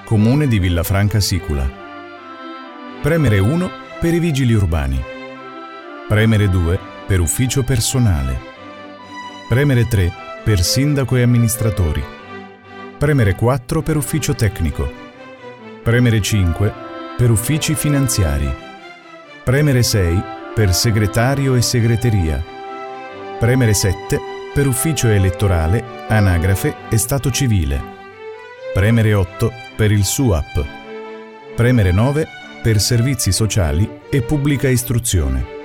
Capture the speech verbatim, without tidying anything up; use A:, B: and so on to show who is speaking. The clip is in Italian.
A: Comune di Villafranca Sicula. Premere uno per i vigili urbani. Premere due per ufficio personale. Premere tre per sindaco e amministratori. Premere quattro per ufficio tecnico. Premere cinque per uffici finanziari. Premere sei per segretario e segreteria. Premere sette per ufficio elettorale, anagrafe e stato civile. Premere otto per il S U A P. Premere nove per servizi sociali e pubblica istruzione.